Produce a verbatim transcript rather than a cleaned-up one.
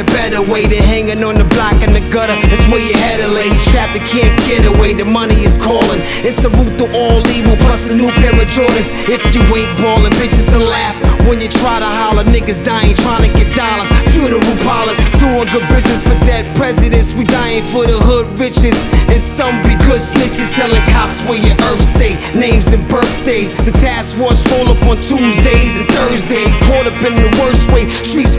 a better way than hanging on the block in the gutter. That's where your head lays, trapped and can't get away. The money is calling, it's the root to all evil, plus a new pair of Jordans. If you ain't ballin', bitches will laugh when you try to holler. Niggas dying trying to get dollars, funeral parlors, doing good business for dead presidents. We dying for the hood riches, and some be good snitches telling cops where your earth stay, names and birthdays. The task force roll up on Tuesdays and Thursdays, caught up in the worst way. Streets